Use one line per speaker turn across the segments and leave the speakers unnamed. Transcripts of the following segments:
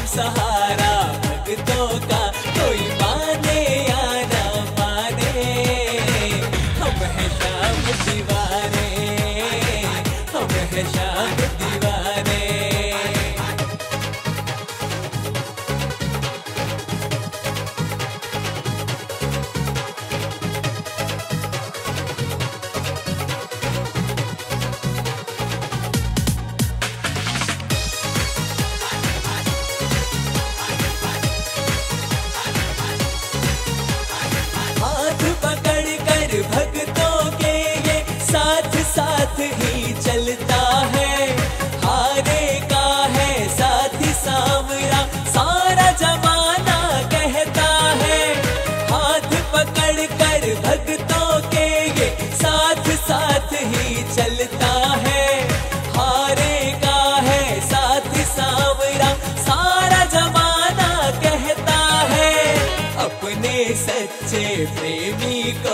सहारा भक्तों का, कोई माने या ना माने, हम हैं श्याम दीवाने, हम हैं श्याम दीवाने। हाथ पकड़ कर भक्तों के ये साथ साथ ही चलता है, हारे का है साथी सामरा सारा जमाना कहता है। हाथ पकड़ कर भक्तों के ये साथ साथ ही चलता है, हारे का है साथी सामरा सारा जमाना कहता है। अपने सच्चे प्रेमी को,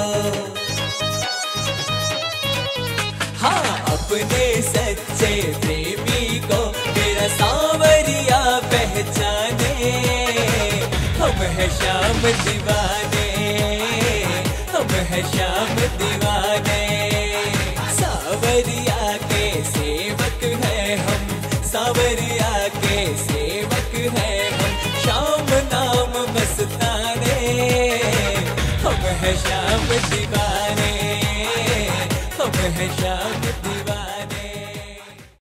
हाँ अपने सच्चे प्रेमी को मेरा सांवरिया पहचाने, हम हैं श्याम दीवाने, हम हैं श्याम दीवाने। सांवरिया के सेवक हैं हम, सांवरिया के सेवक हैं हम, श्याम नाम मस्ताने, हम हैं श्याम दीवाने, हम हैं श्याम